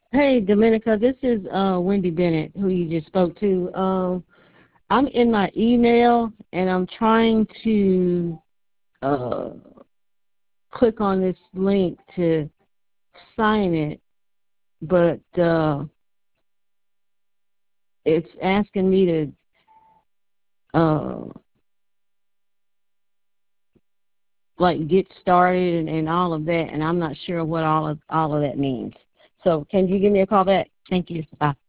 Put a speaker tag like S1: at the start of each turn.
S1: Hey, Dominica, this is Wendy Bennett, who you just spoke to. I'm in my email and I'm trying to uh, click on this link to sign it, but it's asking me to uh, like get started and all of that, and I'm not sure what all of that means. So, can you give me a call back? Thank you. Bye.